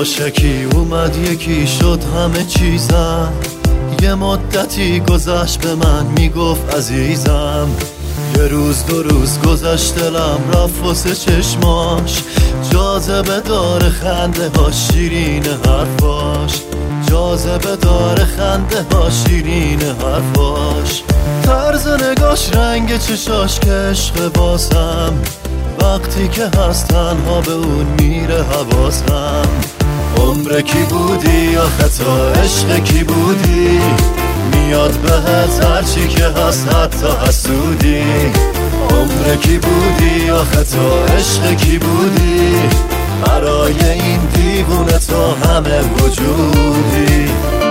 یواشکی اومد یکی شد همه چیزم، یه مدتی گذشت به من میگفت عزیزم. یه روز دو روز گذشت دلم رفت واسه چشماش، جاذبه داره خنده ها شیرین حرفاش، جاذبه داره خنده ها شیرین حرفاش. طرز نگاش رنگ چشاش که عشق باسم، وقتی که هست تنها به اون میره حواسم. عمر کی بودی یا خطا عشق کی بودی، میاد بهت هرچی که هست حتی حسودی. عمر کی بودی یا خطا عشق کی بودی، برای این دیوونه تو همه وجودی.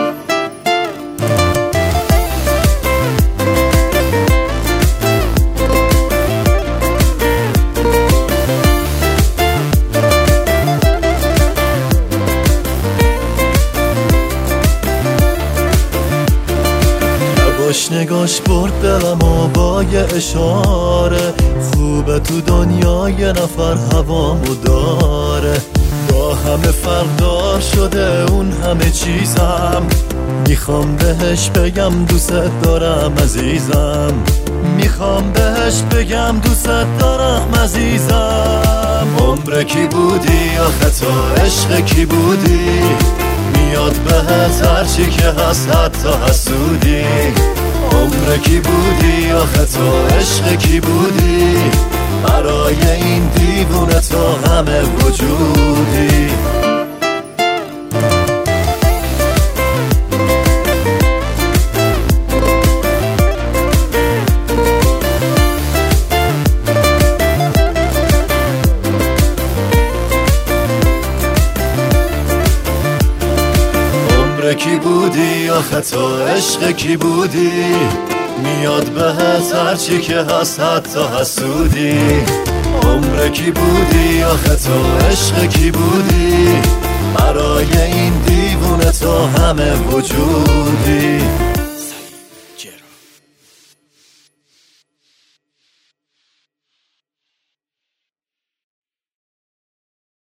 نگاش برد دلم و با یه اشاره، خوبه تو دنیا یه نفر هوامو داره. با همه فرق دار شده اون همه چیزم، میخوام بهش بگم دوست دارم عزیزم، میخوام بهش بگم دوست دارم عزیزم. عمر کی بودی یا خطا عشق کی بودی، میاد بهت هرچی که هست حتی حسودی. عمر کی بودی یا خطا عشق کی بودی، برای این دیوونه تو همه وجودی. کی بودی یا خطا عشق کی بودی، میاد بهت هرچی که هست حتی حسودی. عمر کی بودی یا خطا عشق کی بودی، برای این دیوونه تو همه وجودی.